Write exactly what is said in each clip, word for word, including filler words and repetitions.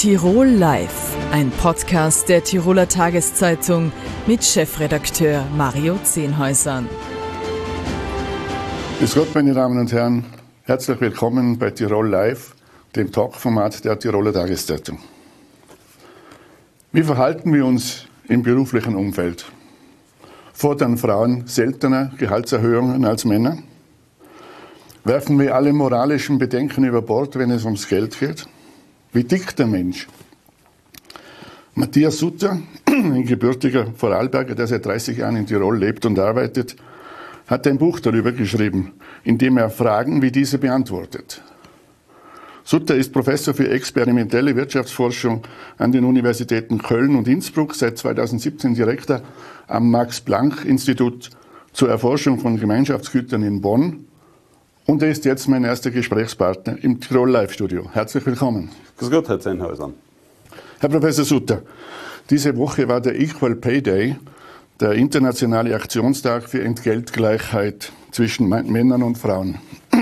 Tirol Live, ein Podcast der Tiroler Tageszeitung mit Chefredakteur Mario Zehnhäusern. Grüß Gott, meine Damen und Herren, herzlich willkommen bei Tirol Live, dem Talkformat der Tiroler Tageszeitung. Wie verhalten wir uns im beruflichen Umfeld? Fordern Frauen seltener Gehaltserhöhungen als Männer? Werfen wir alle moralischen Bedenken über Bord, wenn es ums Geld geht? Wie tickt der Mensch? Matthias Sutter, ein gebürtiger Vorarlberger, der seit dreißig Jahren in Tirol lebt und arbeitet, hat ein Buch darüber geschrieben, in dem er Fragen wie diese beantwortet. Sutter ist Professor für experimentelle Wirtschaftsforschung an den Universitäten Köln und Innsbruck, seit zweitausendsiebzehn Direktor am Max-Planck-Institut zur Erforschung von Gemeinschaftsgütern in Bonn. Und er ist jetzt mein erster Gesprächspartner im Tirol Live-Studio. Herzlich willkommen. Grüß Gott, Herr Zehnhäusern. Herr Professor Sutter, diese Woche war der Equal Pay Day, der internationale Aktionstag für Entgeltgleichheit zwischen Männern und Frauen.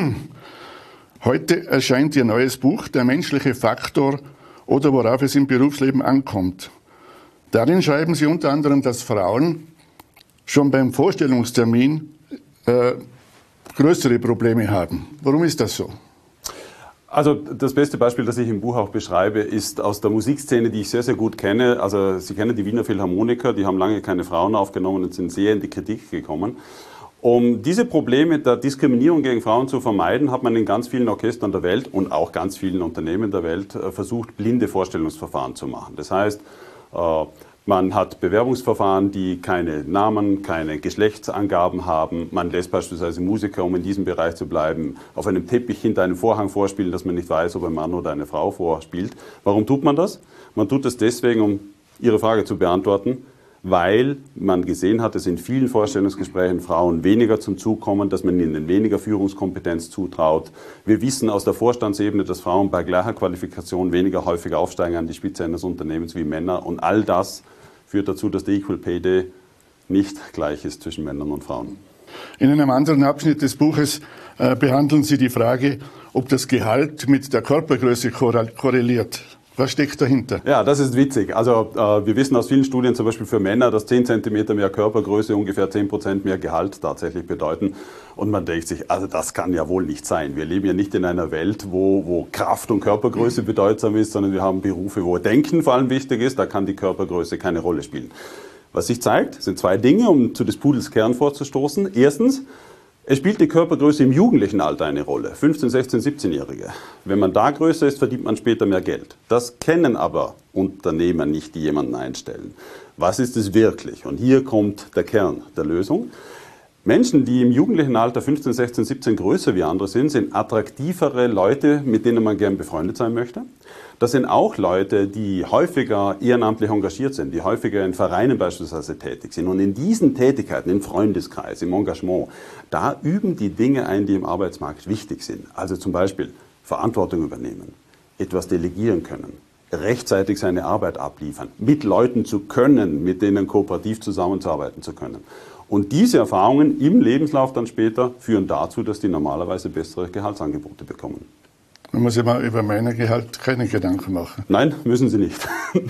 Heute erscheint Ihr neues Buch, Der menschliche Faktor oder worauf es im Berufsleben ankommt. Darin schreiben Sie unter anderem, dass Frauen schon beim Vorstellungstermin äh, größere Probleme haben. Warum ist das so? Also das beste Beispiel, das ich im Buch auch beschreibe, ist aus der Musikszene, die ich sehr, sehr gut kenne. Also Sie kennen die Wiener Philharmoniker, die haben lange keine Frauen aufgenommen und sind sehr in die Kritik gekommen. Um diese Probleme der Diskriminierung gegen Frauen zu vermeiden, hat man in ganz vielen Orchestern der Welt und auch ganz vielen Unternehmen der Welt versucht, blinde Vorstellungsverfahren zu machen. Das heißt, man hat Bewerbungsverfahren, die keine Namen, keine Geschlechtsangaben haben. Man lässt beispielsweise Musiker, um in diesem Bereich zu bleiben, auf einem Teppich hinter einem Vorhang vorspielen, dass man nicht weiß, ob ein Mann oder eine Frau vorspielt. Warum tut man das? Man tut das deswegen, um Ihre Frage zu beantworten, weil man gesehen hat, dass in vielen Vorstellungsgesprächen Frauen weniger zum Zug kommen, dass man ihnen weniger Führungskompetenz zutraut. Wir wissen aus der Vorstandsebene, dass Frauen bei gleicher Qualifikation weniger häufig aufsteigen an die Spitze eines Unternehmens wie Männer. Und all das führt dazu, dass der Equal Pay Day nicht gleich ist zwischen Männern und Frauen. In einem anderen Abschnitt des Buches äh, behandeln Sie die Frage, ob das Gehalt mit der Körpergröße korreliert. Was steckt dahinter? Ja, das ist witzig. Also äh, wir wissen aus vielen Studien, zum Beispiel für Männer, dass zehn Zentimeter mehr Körpergröße ungefähr zehn Prozent mehr Gehalt tatsächlich bedeuten. Und man denkt sich, also das kann ja wohl nicht sein. Wir leben ja nicht in einer Welt, wo, wo Kraft und Körpergröße bedeutsam ist, sondern wir haben Berufe, wo Denken vor allem wichtig ist. Da kann die Körpergröße keine Rolle spielen. Was sich zeigt, sind zwei Dinge, um zu des Pudels Kern vorzustoßen. Erstens, es spielt die Körpergröße im jugendlichen Alter eine Rolle, fünfzehn-, sechzehn-, siebzehnjährige. Wenn man da größer ist, verdient man später mehr Geld. Das kennen aber Unternehmer nicht, die jemanden einstellen. Was ist es wirklich? Und hier kommt der Kern der Lösung. Menschen, die im jugendlichen Alter fünfzehn, sechzehn, siebzehn größer wie andere sind, sind attraktivere Leute, mit denen man gern befreundet sein möchte. Das sind auch Leute, die häufiger ehrenamtlich engagiert sind, die häufiger in Vereinen beispielsweise tätig sind. Und in diesen Tätigkeiten, im Freundeskreis, im Engagement, da üben die Dinge ein, die im Arbeitsmarkt wichtig sind. Also zum Beispiel Verantwortung übernehmen, etwas delegieren können, rechtzeitig seine Arbeit abliefern, mit Leuten zu können, mit denen kooperativ zusammenzuarbeiten zu können. Und diese Erfahrungen im Lebenslauf dann später führen dazu, dass die normalerweise bessere Gehaltsangebote bekommen. Man muss sich mal über mein Gehalt keine Gedanken machen. Nein, müssen Sie nicht.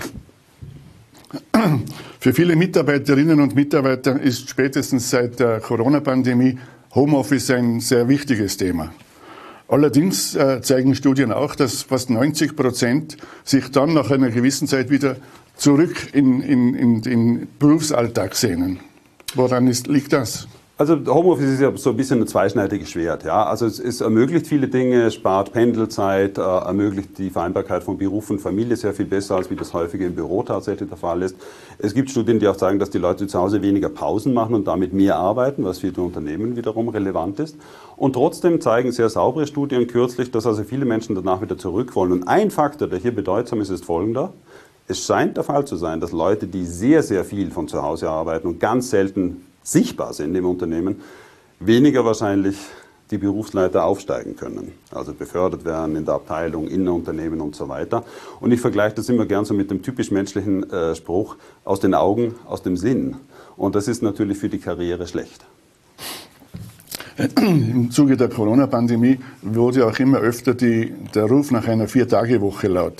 Für viele Mitarbeiterinnen und Mitarbeiter ist spätestens seit der Corona-Pandemie Homeoffice ein sehr wichtiges Thema. Allerdings äh, zeigen Studien auch, dass fast neunzig Prozent sich dann nach einer gewissen Zeit wieder zurück in, in, in den Berufsalltag sehnen. Woran ist, liegt das? Also Homeoffice ist ja so ein bisschen ein zweischneidiges Schwert. Ja? Also es, es ermöglicht viele Dinge, spart Pendelzeit, äh, ermöglicht die Vereinbarkeit von Beruf und Familie sehr viel besser, als wie das häufig im Büro tatsächlich der Fall ist. Es gibt Studien, die auch sagen, dass die Leute zu Hause weniger Pausen machen und damit mehr arbeiten, was für die Unternehmen wiederum relevant ist. Und trotzdem zeigen sehr saubere Studien kürzlich, dass also viele Menschen danach wieder zurück wollen. Und ein Faktor, der hier bedeutsam ist, ist folgender. Es scheint der Fall zu sein, dass Leute, die sehr, sehr viel von zu Hause arbeiten und ganz selten sichtbar sind im Unternehmen, weniger wahrscheinlich die Berufsleiter aufsteigen können. Also befördert werden in der Abteilung, in der Unternehmen und so weiter. Und ich vergleiche das immer gern so mit dem typisch menschlichen äh, Spruch, aus den Augen, aus dem Sinn. Und das ist natürlich für die Karriere schlecht. Im Zuge der Corona-Pandemie wurde auch immer öfter die, der Ruf nach einer Vier-Tage-Woche laut.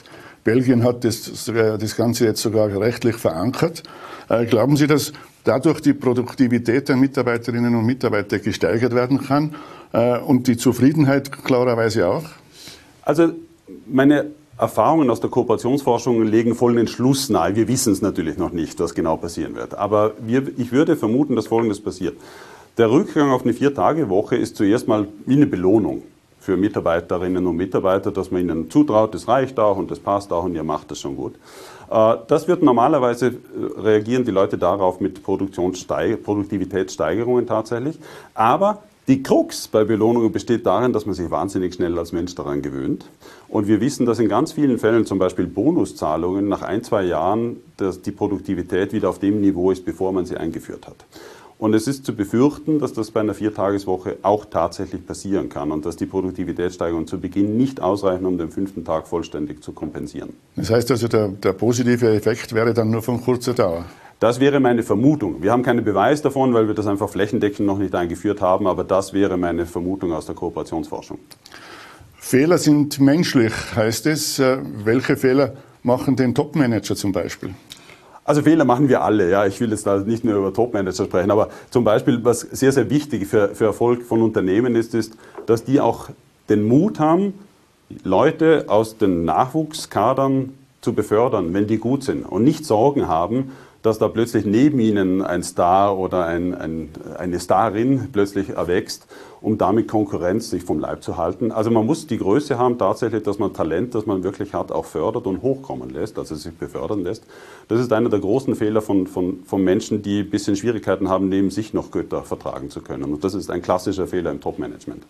Belgien hat das, das Ganze jetzt sogar rechtlich verankert. Glauben Sie, dass dadurch die Produktivität der Mitarbeiterinnen und Mitarbeiter gesteigert werden kann und die Zufriedenheit klarerweise auch? Also meine Erfahrungen aus der Kooperationsforschung legen vollen Entschluss nahe. Wir wissen es natürlich noch nicht, was genau passieren wird. Aber wir, ich würde vermuten, dass Folgendes passiert. Der Rückgang auf eine Vier-Tage-Woche ist zuerst mal wie eine Belohnung für Mitarbeiterinnen und Mitarbeiter, dass man ihnen zutraut, das reicht auch und das passt auch und ihr macht das schon gut. Das wird normalerweise, reagieren die Leute darauf mit Produktivitätssteigerungen tatsächlich. Aber die Krux bei Belohnungen besteht darin, dass man sich wahnsinnig schnell als Mensch daran gewöhnt. Und wir wissen, dass in ganz vielen Fällen zum Beispiel Bonuszahlungen nach ein, zwei Jahren, dass die Produktivität wieder auf dem Niveau ist, bevor man sie eingeführt hat. Und es ist zu befürchten, dass das bei einer Viertageswoche auch tatsächlich passieren kann und dass die Produktivitätssteigerungen zu Beginn nicht ausreichen, um den fünften Tag vollständig zu kompensieren. Das heißt also, der, der positive Effekt wäre dann nur von kurzer Dauer? Das wäre meine Vermutung. Wir haben keinen Beweis davon, weil wir das einfach flächendeckend noch nicht eingeführt haben, aber das wäre meine Vermutung aus der Kooperationsforschung. Fehler sind menschlich, heißt es. Welche Fehler machen den Topmanager zum Beispiel? Also Fehler machen wir alle, ja. Ich will jetzt da nicht nur über Topmanager sprechen, aber zum Beispiel, was sehr, sehr wichtig für, für Erfolg von Unternehmen ist, ist, dass die auch den Mut haben, Leute aus den Nachwuchskadern zu befördern, wenn die gut sind und nicht Sorgen haben, dass da plötzlich neben ihnen ein Star oder ein, ein, eine Starin plötzlich erwächst, um damit Konkurrenz sich vom Leib zu halten. Also man muss die Größe haben tatsächlich, dass man Talent, das man wirklich hat, auch fördert und hochkommen lässt, also sich befördern lässt. Das ist einer der großen Fehler von, von, von Menschen, die ein bisschen Schwierigkeiten haben, neben sich noch Götter vertragen zu können. Und das ist ein klassischer Fehler im Top-Management.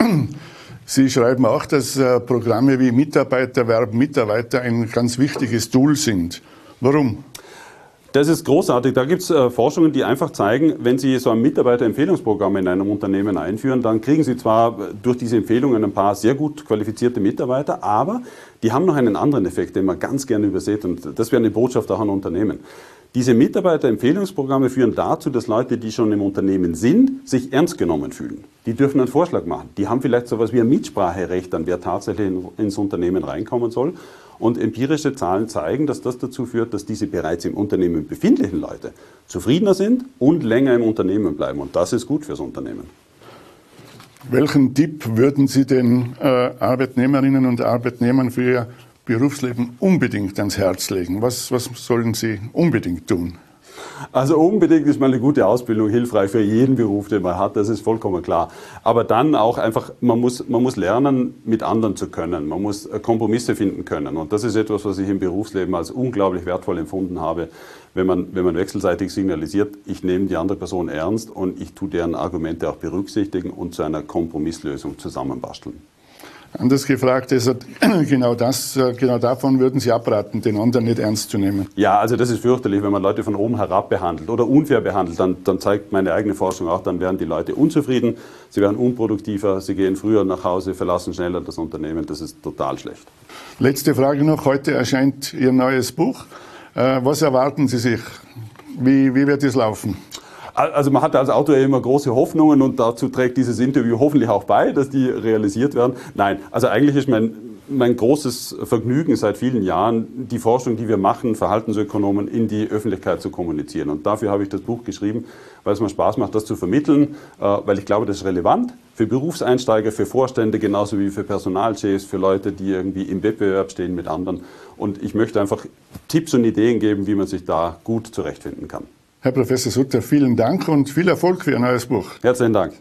Sie schreiben auch, dass äh, Programme wie Mitarbeiterwerb, Mitarbeiter ein ganz wichtiges Tool sind. Warum? Das ist großartig. Da gibt es äh, Forschungen, die einfach zeigen, wenn Sie so ein Mitarbeiterempfehlungsprogramm in einem Unternehmen einführen, dann kriegen Sie zwar durch diese Empfehlungen ein paar sehr gut qualifizierte Mitarbeiter, aber die haben noch einen anderen Effekt, den man ganz gerne übersieht, und das wäre eine Botschaft auch an Unternehmen. Diese Mitarbeiterempfehlungsprogramme führen dazu, dass Leute, die schon im Unternehmen sind, sich ernst genommen fühlen. Die dürfen einen Vorschlag machen. Die haben vielleicht so etwas wie ein Mitspracherecht, an wer tatsächlich in, ins Unternehmen reinkommen soll. Und empirische Zahlen zeigen, dass das dazu führt, dass diese bereits im Unternehmen befindlichen Leute zufriedener sind und länger im Unternehmen bleiben. Und das ist gut fürs Unternehmen. Welchen Tipp würden Sie den äh, Arbeitnehmerinnen und Arbeitnehmern für ihr Berufsleben unbedingt ans Herz legen? Was, was sollen sie unbedingt tun? Also unbedingt ist mal eine gute Ausbildung hilfreich für jeden Beruf, den man hat, das ist vollkommen klar. Aber dann auch einfach, man muss, man muss lernen, mit anderen zu können. Man muss Kompromisse finden können. Und das ist etwas, was ich im Berufsleben als unglaublich wertvoll empfunden habe, wenn man, wenn man wechselseitig signalisiert, ich nehme die andere Person ernst und ich tue deren Argumente auch berücksichtigen und zu einer Kompromisslösung zusammenbasteln. Anders gefragt, ist genau das, genau davon würden Sie abraten, den anderen nicht ernst zu nehmen? Ja, also das ist fürchterlich, wenn man Leute von oben herab behandelt oder unfair behandelt, dann, dann zeigt meine eigene Forschung auch, dann werden die Leute unzufrieden, sie werden unproduktiver, sie gehen früher nach Hause, verlassen schneller das Unternehmen, das ist total schlecht. Letzte Frage noch, heute erscheint Ihr neues Buch. Was erwarten Sie sich? Wie, wie wird es laufen? Also man hat als Autor immer große Hoffnungen und dazu trägt dieses Interview hoffentlich auch bei, dass die realisiert werden. Nein, also eigentlich ist mein, mein großes Vergnügen seit vielen Jahren, die Forschung, die wir machen, Verhaltensökonomen, in die Öffentlichkeit zu kommunizieren. Und dafür habe ich das Buch geschrieben, weil es mir Spaß macht, das zu vermitteln, weil ich glaube, das ist relevant für Berufseinsteiger, für Vorstände, genauso wie für Personalchefs, für Leute, die irgendwie im Wettbewerb stehen mit anderen. Und ich möchte einfach Tipps und Ideen geben, wie man sich da gut zurechtfinden kann. Herr Professor Sutter, vielen Dank und viel Erfolg für Ihr neues Buch. Herzlichen Dank.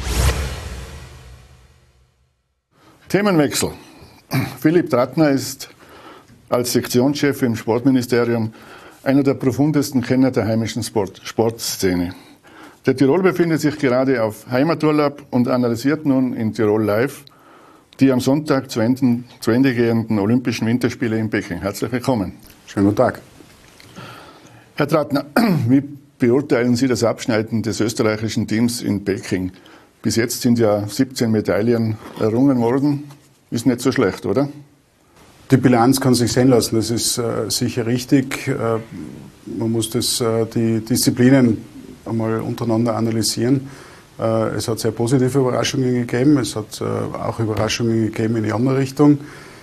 Themenwechsel. Philipp Trattner ist als Sektionschef im Sportministerium einer der profundesten Kenner der heimischen Sport Sportszene. Der Tirol befindet sich gerade auf Heimaturlaub und analysiert nun in Tirol Live die am Sonntag zu Ende, zu Ende gehenden Olympischen Winterspiele in Peking. Herzlich willkommen. Schönen guten Tag. Herr Trattner, wie beurteilen Sie das Abschneiden des österreichischen Teams in Peking? Bis jetzt sind ja siebzehn Medaillen errungen worden. Ist nicht so schlecht, oder? Die Bilanz kann sich sehen lassen, das ist äh, sicher richtig. Äh, man muss das, äh, die Disziplinen einmal untereinander analysieren. Äh, es hat sehr positive Überraschungen gegeben, es hat äh, auch Überraschungen gegeben in die andere Richtung.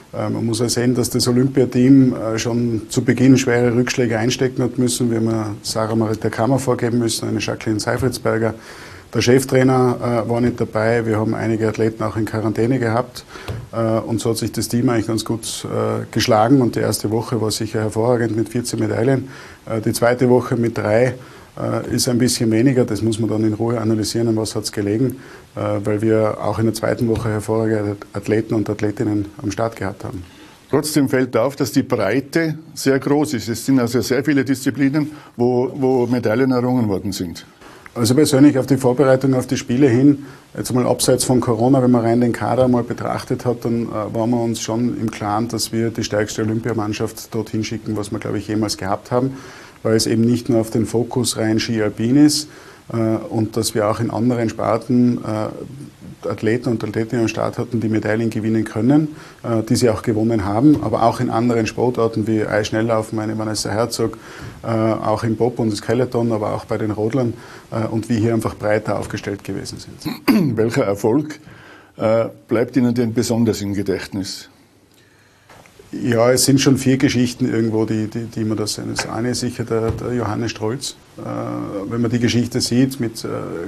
Man muss auch sehen, dass das Olympiateam schon zu Beginn schwere Rückschläge einstecken hat müssen. Wir haben Sarah Marita Kammer vorgeben müssen, eine Jacqueline Seifritzberger. Der Cheftrainer war nicht dabei. Wir haben einige Athleten auch in Quarantäne gehabt. Und so hat sich das Team eigentlich ganz gut geschlagen. Und die erste Woche war sicher hervorragend mit vierzehn Medaillen. Die zweite Woche mit drei ist ein bisschen weniger. Das muss man dann in Ruhe analysieren, an was hat es gelegen, weil wir auch in der zweiten Woche hervorragende Athleten und Athletinnen am Start gehabt haben. Trotzdem fällt auf, dass die Breite sehr groß ist. Es sind also sehr viele Disziplinen, wo, wo Medaillen errungen worden sind. Also persönlich auf die Vorbereitung auf die Spiele hin, jetzt mal abseits von Corona, wenn man rein den Kader mal betrachtet hat, dann äh, waren wir uns schon im Klaren, dass wir die stärkste Olympiamannschaft dorthin schicken, was wir, glaube ich, jemals gehabt haben, weil es eben nicht nur auf den Fokus rein Ski Alpin ist äh, und dass wir auch in anderen Sparten äh, Athleten und Athletinnen am Start hatten, die Medaillen gewinnen können, äh, die sie auch gewonnen haben, aber auch in anderen Sportarten wie Eisschnelllaufen, meine Vanessa Herzog, äh, auch im Bob und Skeleton, aber auch bei den Rodlern äh, und wir hier einfach breiter aufgestellt gewesen sind. Welcher Erfolg äh, bleibt Ihnen denn besonders im Gedächtnis? Ja, es sind schon vier Geschichten irgendwo, die, die, die man da sehen. Das eine ist sicher der, der Johannes Strolz. Äh, wenn man die Geschichte sieht, mit äh,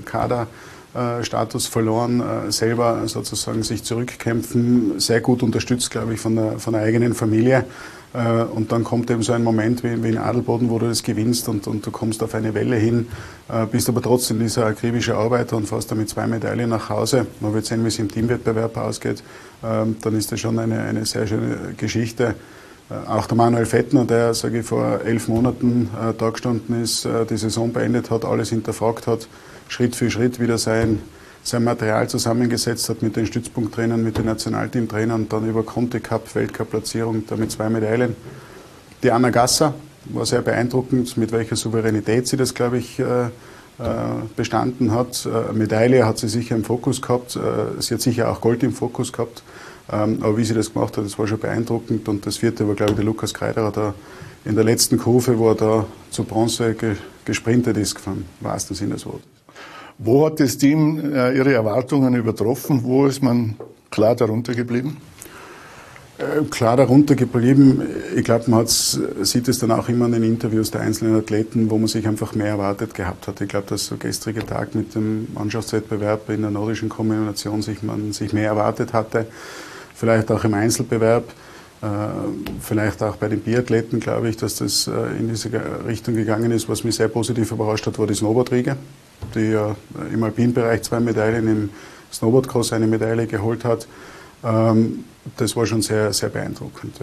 Kaderstatus verloren, äh, selber sozusagen sich zurückkämpfen, sehr gut unterstützt, glaube ich, von der, von der eigenen Familie. Äh, und dann kommt eben so ein Moment wie, wie in Adelboden, wo du das gewinnst und, und du kommst auf eine Welle hin, äh, bist aber trotzdem dieser akribische Arbeiter und fährst dann mit zwei Medaillen nach Hause. Man wird sehen, wie es im Teamwettbewerb ausgeht. Äh, dann ist das schon eine, eine sehr schöne Geschichte. Äh, auch der Manuel Fettner, der, sage ich, vor elf Monaten äh, da gestanden ist, äh, die Saison beendet hat, alles hinterfragt hat, Schritt für Schritt wieder sein, sein Material zusammengesetzt hat mit den Stützpunkttrainern, mit den Nationalteamtrainern und dann über Conti Cup, Weltcup-Platzierung, damit zwei Medaillen. Die Anna Gasser war sehr beeindruckend, mit welcher Souveränität sie das, glaube ich, äh, bestanden hat. Äh, Medaille hat sie sicher im Fokus gehabt, äh, sie hat sicher auch Gold im Fokus gehabt, ähm, aber wie sie das gemacht hat, das war schon beeindruckend. Und das vierte war, glaube ich, der Lukas Kreiderer da in der letzten Kurve, wo er da zu Bronze ge gesprintet ist, vom wahrsten Sinne des Wortes. Wo hat das Team äh, Ihre Erwartungen übertroffen? Wo ist man klar darunter geblieben? Äh, klar darunter geblieben. Ich glaube, man sieht es dann auch immer in den Interviews der einzelnen Athleten, wo man sich einfach mehr erwartet gehabt hat. Ich glaube, dass der gestrige Tag mit dem Mannschaftswettbewerb in der nordischen Kombination sich man sich mehr erwartet hatte. Vielleicht auch im Einzelbewerb. Äh, vielleicht auch bei den Biathleten, glaube ich, dass das äh, in diese Richtung gegangen ist. Was mich sehr positiv überrascht hat, war die Snowboardriege, die ja im Alpinbereich zwei Medaillen, im Snowboardcross eine Medaille geholt hat. Ähm, das war schon sehr, sehr beeindruckend.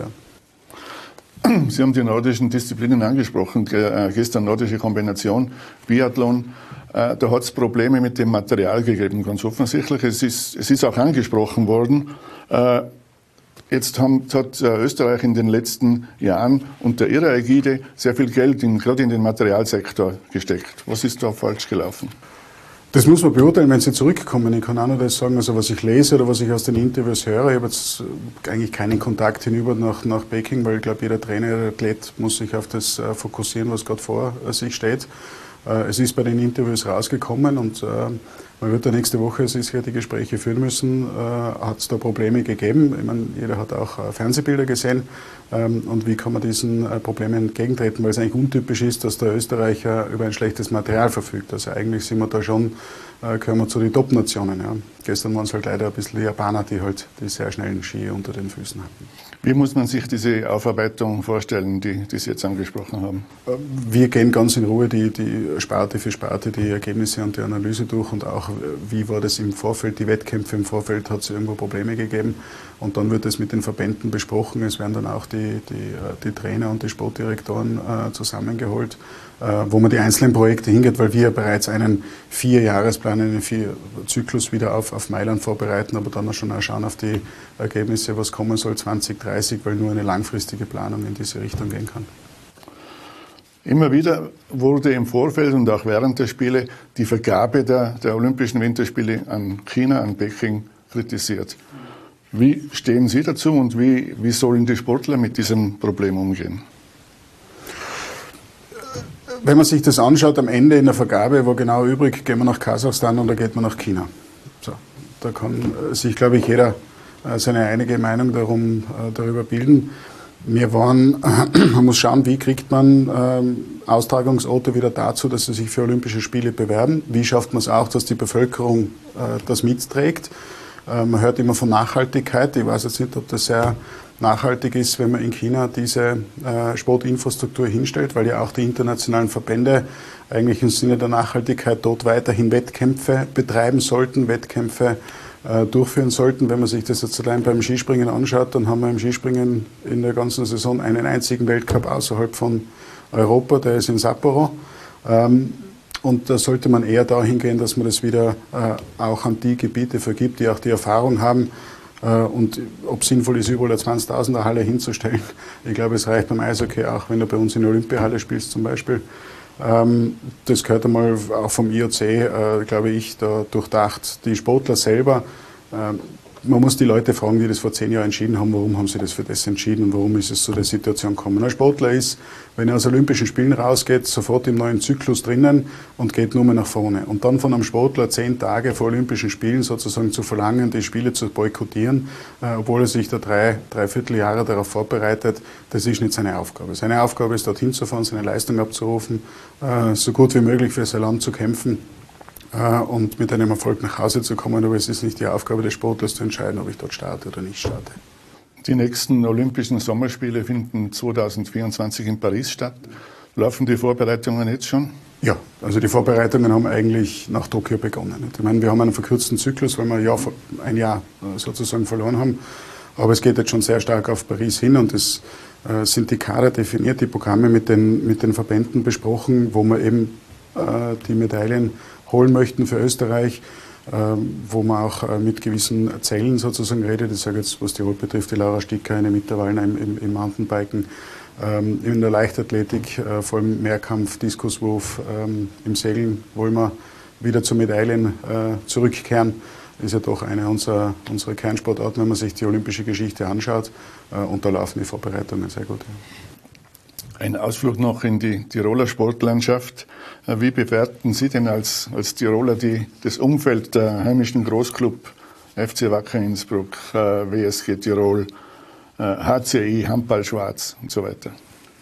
Ja. Sie haben die nordischen Disziplinen angesprochen, gestern nordische Kombination, Biathlon. Äh, da hat es Probleme mit dem Material gegeben, ganz offensichtlich. Es ist, es ist auch angesprochen worden. Äh, Jetzt haben, hat Österreich in den letzten Jahren unter ihrer Ägide sehr viel Geld in, gerade in den Materialsektor gesteckt. Was ist da falsch gelaufen? Das muss man beurteilen, wenn Sie zurückkommen. Ich kann auch nur das sagen, also was ich lese oder was ich aus den Interviews höre. Ich habe jetzt eigentlich keinen Kontakt hinüber nach, nach Peking, weil ich glaube, jeder Trainer, jeder Athlet muss sich auf das fokussieren, was gerade vor sich steht. Es ist bei den Interviews rausgekommen und man wird da nächste Woche sicher die Gespräche führen müssen. Äh, hat es da Probleme gegeben? Ich meine, jeder hat auch äh, Fernsehbilder gesehen. Ähm, und wie kann man diesen äh, Problemen entgegentreten? Weil es eigentlich untypisch ist, dass der Österreicher über ein schlechtes Material verfügt. Also eigentlich sind wir da schon, äh, gehören wir zu den Top-Nationen. Ja. Gestern waren es halt leider ein bisschen die Japaner, die halt die sehr schnellen Ski unter den Füßen hatten. Wie muss man sich diese Aufarbeitung vorstellen, die, die Sie jetzt angesprochen haben? Wir gehen ganz in Ruhe die, die Sparte für Sparte die Ergebnisse und die Analyse durch und auch, wie war das im Vorfeld, die Wettkämpfe im Vorfeld, hat es irgendwo Probleme gegeben und dann wird es mit den Verbänden besprochen. Es werden dann auch die, die, die Trainer und die Sportdirektoren äh, zusammengeholt, äh, wo man die einzelnen Projekte hingeht, weil wir ja bereits einen Vierjahresplan, einen Vierzyklus wieder auf, auf Mailand vorbereiten, aber dann auch schon auch schauen auf die Ergebnisse, was kommen soll zwanzig dreißig, weil nur eine langfristige Planung in diese Richtung gehen kann. Immer wieder wurde im Vorfeld und auch während der Spiele die Vergabe der, der Olympischen Winterspiele an China, an Peking kritisiert. Wie stehen Sie dazu und wie, wie sollen die Sportler mit diesem Problem umgehen? Wenn man sich das anschaut, am Ende in der Vergabe war genau übrig, gehen wir nach Kasachstan und da geht man nach China. So, da kann sich, glaube ich, jeder seine einige Meinung darum, darüber bilden. Wir waren, man muss schauen, wie kriegt man ähm, Austragungsorte wieder dazu, dass sie sich für Olympische Spiele bewerben. Wie schafft man es auch, dass die Bevölkerung äh, das mitträgt. Äh, man hört immer von Nachhaltigkeit. Ich weiß jetzt nicht, ob das sehr nachhaltig ist, wenn man in China diese äh, Sportinfrastruktur hinstellt, weil ja auch die internationalen Verbände eigentlich im Sinne der Nachhaltigkeit dort weiterhin Wettkämpfe betreiben sollten, Wettkämpfe durchführen sollten. Wenn man sich das jetzt allein beim Skispringen anschaut, dann haben wir im Skispringen in der ganzen Saison einen einzigen Weltcup außerhalb von Europa, der ist in Sapporo. Und da sollte man eher dahin gehen, dass man das wieder auch an die Gebiete vergibt, die auch die Erfahrung haben. Und ob sinnvoll ist, überall eine zwanzigtausender Halle hinzustellen. Ich glaube, es reicht beim Eishockey auch, wenn du bei uns in der Olympiahalle spielst zum Beispiel. Das gehört einmal auch vom I O C, äh, glaube ich, da durchdacht. Die Sportler selber, äh, man muss die Leute fragen, die das vor zehn Jahren entschieden haben, warum haben sie das für das entschieden und warum ist es zu der Situation gekommen. Ein Sportler ist, wenn er aus Olympischen Spielen rausgeht, sofort im neuen Zyklus drinnen und geht nur mehr nach vorne. Und dann von einem Sportler zehn Tage vor Olympischen Spielen sozusagen zu verlangen, die Spiele zu boykottieren, äh, obwohl er sich da drei, dreiviertel Jahre darauf vorbereitet, das ist nicht seine Aufgabe. Seine Aufgabe ist, dorthin zu fahren, seine Leistung abzurufen, äh, so gut wie möglich für sein Land zu kämpfen und mit einem Erfolg nach Hause zu kommen, aber es ist nicht die Aufgabe des Sportlers zu entscheiden, ob ich dort starte oder nicht starte. Die nächsten Olympischen Sommerspiele finden zweitausendvierundzwanzig in Paris statt. Laufen die Vorbereitungen jetzt schon? Ja, also die Vorbereitungen haben eigentlich nach Tokio begonnen. Ich meine, wir haben einen verkürzten Zyklus, weil wir ein Jahr, ein Jahr sozusagen verloren haben, aber es geht jetzt schon sehr stark auf Paris hin und es äh, sind die Kader definiert, die Programme mit den, mit den Verbänden besprochen, wo wir eben äh, die Medaillen holen möchten für Österreich, äh, wo man auch äh, mit gewissen Zellen sozusagen redet. Ich sage jetzt, was Tirol betrifft, die Laura Sticker, eine Mitterwallner im, im, im Mountainbiken, ähm, in der Leichtathletik, äh, vor allem Mehrkampf, Diskuswurf, ähm, im Segeln wollen wir wieder zu Medaillen äh, zurückkehren. Ist ja doch eine unserer, unserer Kernsportarten, wenn man sich die olympische Geschichte anschaut. Äh, und da laufen die Vorbereitungen sehr gut. Ja. Ein Ausflug noch in die Tiroler Sportlandschaft. Wie bewerten Sie denn als, als Tiroler die, das Umfeld der heimischen Großclub F C Wacker Innsbruck, W S G Tirol, H C I, Handball Schwarz und so weiter?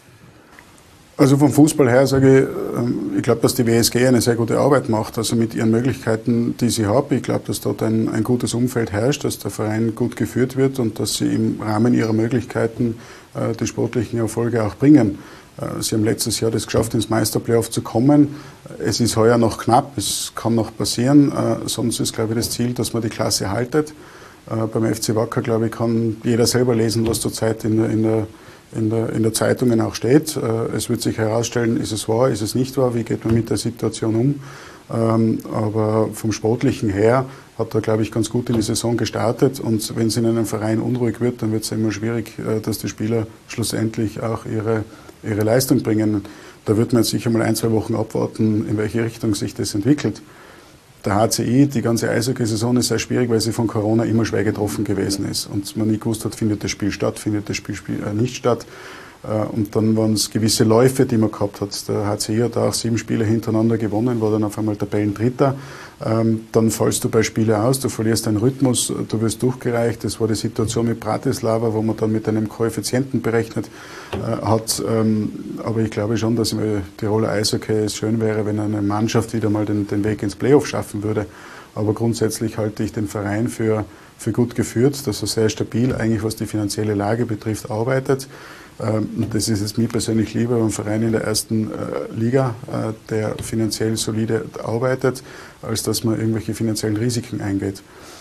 Also vom Fußball her sage ich, ich glaube, dass die W S G eine sehr gute Arbeit macht, also mit ihren Möglichkeiten, die sie hat. Ich glaube, dass dort ein, ein gutes Umfeld herrscht, dass der Verein gut geführt wird und dass sie im Rahmen ihrer Möglichkeiten äh, die sportlichen Erfolge auch bringen. Äh, sie haben letztes Jahr das geschafft, ins Meisterplayoff zu kommen. Es ist heuer noch knapp, es kann noch passieren. Äh, sonst ist, glaube ich, das Ziel, dass man die Klasse haltet. Äh, beim F C Wacker, glaube ich, kann jeder selber lesen, was zurzeit in der, in der In der, in der Zeitungen auch steht. Es wird sich herausstellen, ist es wahr, ist es nicht wahr, wie geht man mit der Situation um. Ähm, aber vom Sportlichen her hat er, glaube ich, ganz gut in die Saison gestartet. Und wenn es in einem Verein unruhig wird, dann wird es immer schwierig, dass die Spieler schlussendlich auch ihre, ihre Leistung bringen. Da wird man jetzt sicher mal ein, zwei Wochen abwarten, in welche Richtung sich das entwickelt. Der H C I, die ganze Eishockey-Saison ist sehr schwierig, weil sie von Corona immer schwer getroffen gewesen ist. Und man nie gewusst hat, findet das Spiel statt, findet das Spiel, Spiel äh, nicht statt. Äh, und dann waren es gewisse Läufe, die man gehabt hat. Der H C I hat auch sieben Spiele hintereinander gewonnen, war dann auf einmal Tabellendritter. Ähm, dann fallst du bei Spielen aus, du verlierst deinen Rhythmus, du wirst durchgereicht. Das war die Situation mit Bratislava, wo man dann mit einem Koeffizienten berechnet äh, hat. Ähm, aber ich glaube schon, dass im Tiroler Eishockey es schön wäre, wenn eine Mannschaft wieder mal den, den Weg ins Playoff schaffen würde. Aber grundsätzlich halte ich den Verein für, für gut geführt, dass er sehr stabil, eigentlich was die finanzielle Lage betrifft, arbeitet. Und das ist es mir persönlich lieber, ein Verein in der ersten äh, Liga, äh, der finanziell solide arbeitet, als dass man irgendwelche finanziellen Risiken eingeht.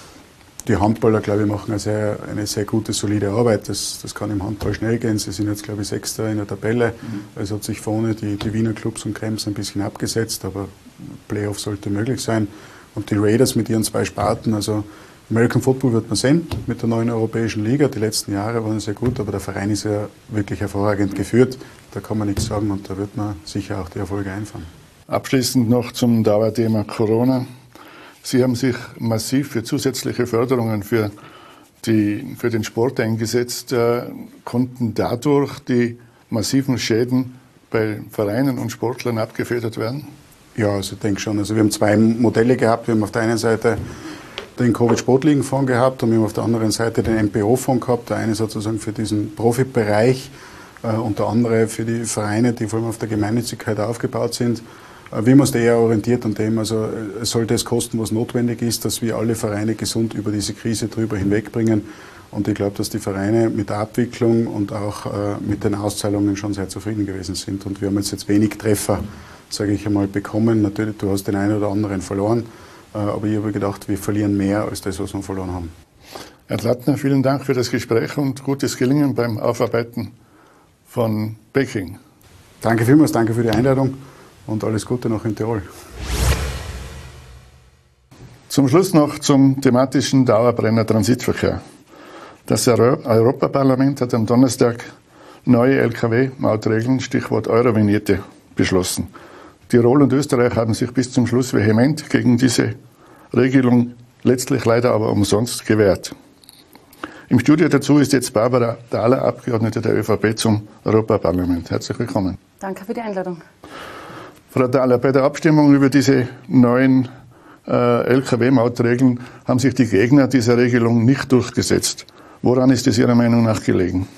Die Handballer, glaube ich, machen eine sehr, eine sehr gute, solide Arbeit. Das, das kann im Handball schnell gehen. Sie sind jetzt, glaube ich, Sechster in der Tabelle. Mhm. Es hat sich vorne die, die Wiener Clubs und Krems ein bisschen abgesetzt, aber Playoff sollte möglich sein. Und die Raiders mit ihren zwei Sparten, also American Football wird man sehen mit der neuen europäischen Liga. Die letzten Jahre waren sehr gut, aber der Verein ist ja wirklich hervorragend geführt. Da kann man nichts sagen und da wird man sicher auch die Erfolge einfahren. Abschließend noch zum Dauerthema Corona. Sie haben sich massiv für zusätzliche Förderungen für, die, für den Sport eingesetzt. Äh, konnten dadurch die massiven Schäden bei Vereinen und Sportlern abgefedert werden? Ja, also ich denke schon. Also wir haben zwei Modelle gehabt. Wir haben auf der einen Seite den Covid-Sportligenfonds gehabt und wir haben auf der anderen Seite den M P O-Fonds gehabt, der eine sozusagen für diesen Profibereich äh, und der andere für die Vereine, die vor allem auf der Gemeinnützigkeit aufgebaut sind. Äh, wir haben uns da eher orientiert an dem, also es sollte es kosten, was notwendig ist, dass wir alle Vereine gesund über diese Krise drüber hinwegbringen. Und ich glaube, dass die Vereine mit der Abwicklung und auch äh, mit den Auszahlungen schon sehr zufrieden gewesen sind. Und wir haben jetzt, jetzt wenig Treffer, sage ich einmal, bekommen. Natürlich, du hast den einen oder anderen verloren, äh, aber ich habe gedacht, wir verlieren mehr als das, was wir verloren haben. Herr Glattner, vielen Dank für das Gespräch und gutes Gelingen beim Aufarbeiten von Peking. Danke vielmals, danke für die Einladung und alles Gute noch in Tirol. Zum Schluss noch zum thematischen Dauerbrenner Transitverkehr. Das Europaparlament hat am Donnerstag neue L K W-Mautregeln, Stichwort Eurovignette, beschlossen. Tirol und Österreich haben sich bis zum Schluss vehement gegen diese Regelung, letztlich leider aber umsonst, gewehrt. Im Studio dazu ist jetzt Barbara Thaler, Abgeordnete der ÖVP zum Europaparlament. Herzlich willkommen. Danke für die Einladung. Frau Thaler, bei der Abstimmung über diese neuen äh, L K W-Mautregeln haben sich die Gegner dieser Regelung nicht durchgesetzt. Woran ist es Ihrer Meinung nach gelegen?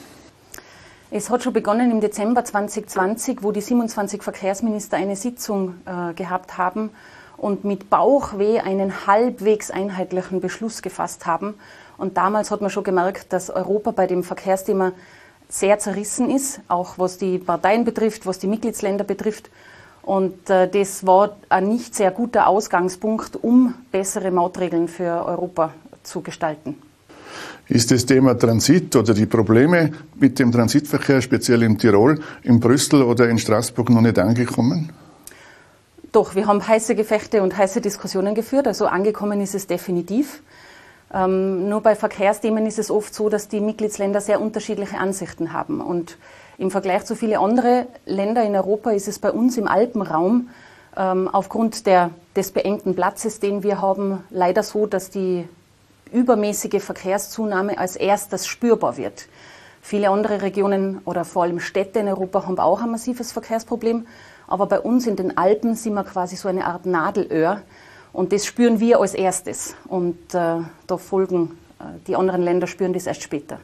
Es hat schon begonnen im Dezember zwanzig zwanzig, wo die siebenundzwanzig Verkehrsminister eine Sitzung äh, gehabt haben und mit Bauchweh einen halbwegs einheitlichen Beschluss gefasst haben. Und damals hat man schon gemerkt, dass Europa bei dem Verkehrsthema sehr zerrissen ist, auch was die Parteien betrifft, was die Mitgliedsländer betrifft. Und äh, das war ein nicht sehr guter Ausgangspunkt, um bessere Mautregeln für Europa zu gestalten. Ist das Thema Transit oder die Probleme mit dem Transitverkehr, speziell in Tirol, in Brüssel oder in Straßburg, noch nicht angekommen? Doch, wir haben heiße Gefechte und heiße Diskussionen geführt, also angekommen ist es definitiv. Ähm, nur bei Verkehrsthemen ist es oft so, dass die Mitgliedsländer sehr unterschiedliche Ansichten haben. Und im Vergleich zu vielen anderen Ländern in Europa ist es bei uns im Alpenraum ähm, aufgrund der, des beengten Platzes, den wir haben, leider so, dass die übermäßige Verkehrszunahme als erstes spürbar wird. Viele andere Regionen oder vor allem Städte in Europa haben auch ein massives Verkehrsproblem, aber bei uns in den Alpen sind wir quasi so eine Art Nadelöhr und das spüren wir als erstes und äh, da folgen äh, die anderen Länder spüren das erst später.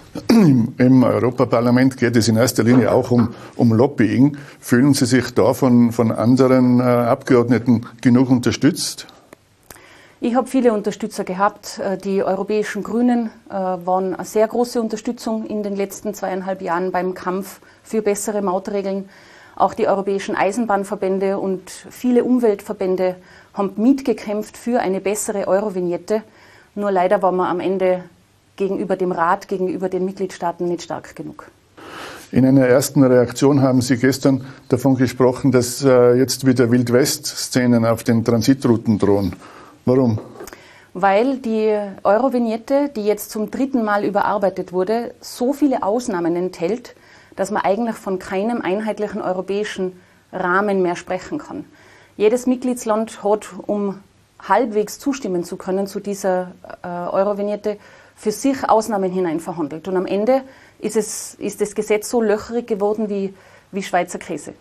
Im Europaparlament geht es in erster Linie auch um, um Lobbying. Fühlen Sie sich da von, von anderen äh, Abgeordneten genug unterstützt? Ich habe viele Unterstützer gehabt. Die europäischen Grünen waren eine sehr große Unterstützung in den letzten zweieinhalb Jahren beim Kampf für bessere Mautregeln. Auch die europäischen Eisenbahnverbände und viele Umweltverbände haben mitgekämpft für eine bessere Eurovignette. Nur leider waren wir am Ende gegenüber dem Rat, gegenüber den Mitgliedstaaten nicht stark genug. In einer ersten Reaktion haben Sie gestern davon gesprochen, dass jetzt wieder Wild-West-Szenen auf den Transitrouten drohen. Warum? Weil die Eurovignette, die jetzt zum dritten Mal überarbeitet wurde, so viele Ausnahmen enthält, dass man eigentlich von keinem einheitlichen europäischen Rahmen mehr sprechen kann. Jedes Mitgliedsland hat, um halbwegs zustimmen zu können zu dieser äh, Eurovignette, für sich Ausnahmen hinein verhandelt. Und am Ende ist, es, ist das Gesetz so löcherig geworden wie, wie Schweizer Käse.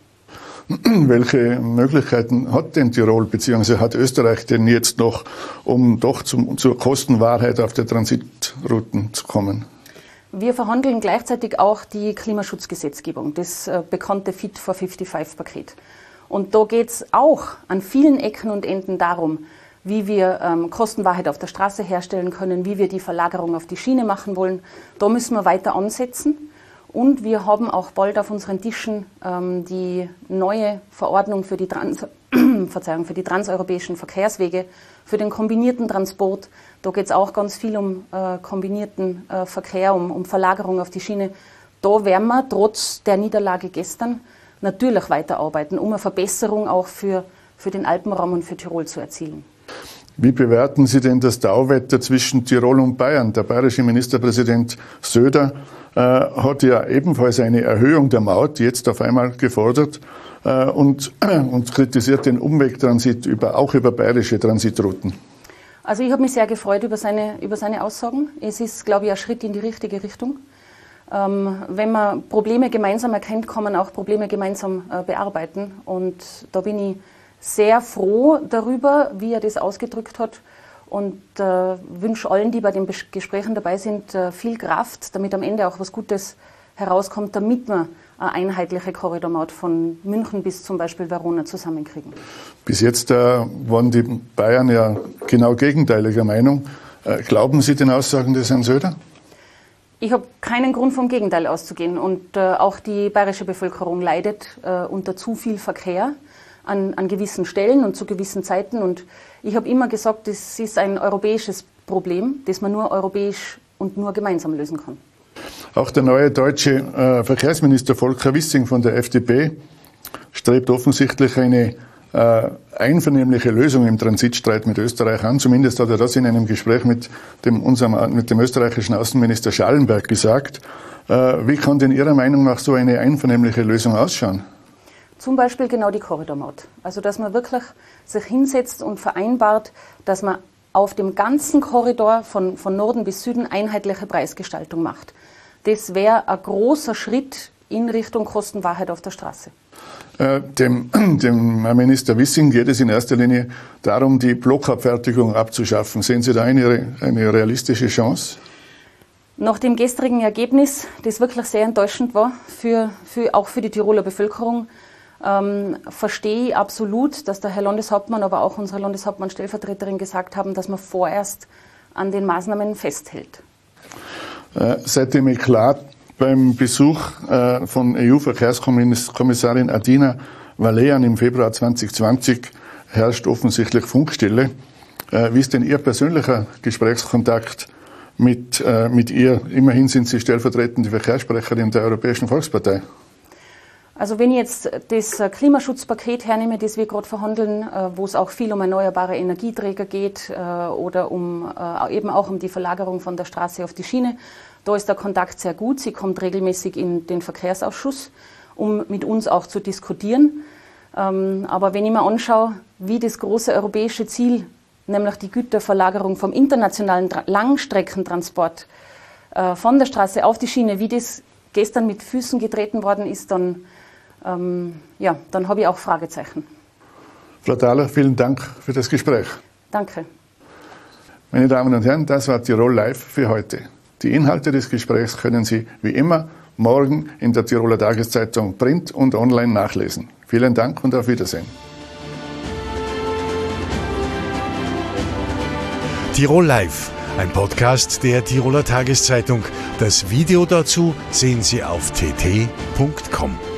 Welche Möglichkeiten hat denn Tirol bzw. hat Österreich denn jetzt noch, um doch zum, zur Kostenwahrheit auf der Transitrouten zu kommen? Wir verhandeln gleichzeitig auch die Klimaschutzgesetzgebung, das äh, bekannte Fit for fünfundfünfzig-Paket. Und da geht es auch an vielen Ecken und Enden darum, wie wir ähm, Kostenwahrheit auf der Straße herstellen können, wie wir die Verlagerung auf die Schiene machen wollen. Da müssen wir weiter ansetzen. Und wir haben auch bald auf unseren Tischen ähm, die neue Verordnung für die, Trans Verzeihung, für die transeuropäischen Verkehrswege, für den kombinierten Transport. Da geht es auch ganz viel um äh, kombinierten äh, Verkehr, um, um Verlagerung auf die Schiene. Da werden wir trotz der Niederlage gestern natürlich weiterarbeiten, um eine Verbesserung auch für, für den Alpenraum und für Tirol zu erzielen. Wie bewerten Sie denn das Tauwetter zwischen Tirol und Bayern? Der bayerische Ministerpräsident Söder äh, hat ja ebenfalls eine Erhöhung der Maut jetzt auf einmal gefordert äh, und, äh, und kritisiert den Umwegtransit über, auch über bayerische Transitrouten. Also ich habe mich sehr gefreut über seine, über seine Aussagen. Es ist, glaube ich, ein Schritt in die richtige Richtung. Ähm, wenn man Probleme gemeinsam erkennt, kann man auch Probleme gemeinsam äh, bearbeiten. Und da bin ich sehr froh darüber, wie er das ausgedrückt hat. und äh, wünsche allen, die bei den Bes- Gesprächen dabei sind, äh, viel Kraft, damit am Ende auch was Gutes herauskommt, damit wir eine einheitliche Korridormaut von München bis zum Beispiel Verona zusammenkriegen. Bis jetzt äh, waren die Bayern ja genau gegenteiliger Meinung. Äh, glauben Sie den Aussagen des Herrn Söder? Ich habe keinen Grund, vom Gegenteil auszugehen. Und äh, auch die bayerische Bevölkerung leidet äh, unter zu viel Verkehr an, an gewissen Stellen und zu gewissen Zeiten. Und ich habe immer gesagt, das ist ein europäisches Problem, das man nur europäisch und nur gemeinsam lösen kann. Auch der neue deutsche äh, Verkehrsminister Volker Wissing von der F D P strebt offensichtlich eine äh, einvernehmliche Lösung im Transitstreit mit Österreich an. Zumindest hat er das in einem Gespräch mit dem, unserem, mit dem österreichischen Außenminister Schallenberg gesagt. Äh, wie kann denn Ihrer Meinung nach so eine einvernehmliche Lösung ausschauen? Zum Beispiel genau die Korridormaut. Also dass man wirklich sich hinsetzt und vereinbart, dass man auf dem ganzen Korridor von, von Norden bis Süden einheitliche Preisgestaltung macht. Das wäre ein großer Schritt in Richtung Kostenwahrheit auf der Straße. Äh, dem, dem Herrn Minister Wissing geht es in erster Linie darum, die Blockabfertigung abzuschaffen. Sehen Sie da eine, eine realistische Chance? Nach dem gestrigen Ergebnis, das wirklich sehr enttäuschend war, für, für, auch für die Tiroler Bevölkerung, ähm, verstehe ich absolut, dass der Herr Landeshauptmann, aber auch unsere Landeshauptmann-Stellvertreterin gesagt haben, dass man vorerst an den Maßnahmen festhält. Äh, seit dem Eklat beim Besuch äh, von E U-Verkehrskommissarin Adina Vălean im Februar zwanzig zwanzig herrscht offensichtlich Funkstille. Äh, wie ist denn Ihr persönlicher Gesprächskontakt mit, äh, mit ihr? Immerhin sind Sie stellvertretende Verkehrssprecherin der Europäischen Volkspartei. Also wenn ich jetzt das Klimaschutzpaket hernehme, das wir gerade verhandeln, wo es auch viel um erneuerbare Energieträger geht oder um, eben auch um die Verlagerung von der Straße auf die Schiene, da ist der Kontakt sehr gut. Sie kommt regelmäßig in den Verkehrsausschuss, um mit uns auch zu diskutieren. Aber wenn ich mir anschaue, wie das große europäische Ziel, nämlich die Güterverlagerung vom internationalen Langstreckentransport von der Straße auf die Schiene, wie das gestern mit Füßen getreten worden ist, dann Ähm, ja, dann habe ich auch Fragezeichen. Frau Thaler, vielen Dank für das Gespräch. Danke. Meine Damen und Herren, das war Tirol Live für heute. Die Inhalte des Gesprächs können Sie wie immer morgen in der Tiroler Tageszeitung Print und online nachlesen. Vielen Dank und auf Wiedersehen. Tirol Live, ein Podcast der Tiroler Tageszeitung. Das Video dazu sehen Sie auf t t punkt com.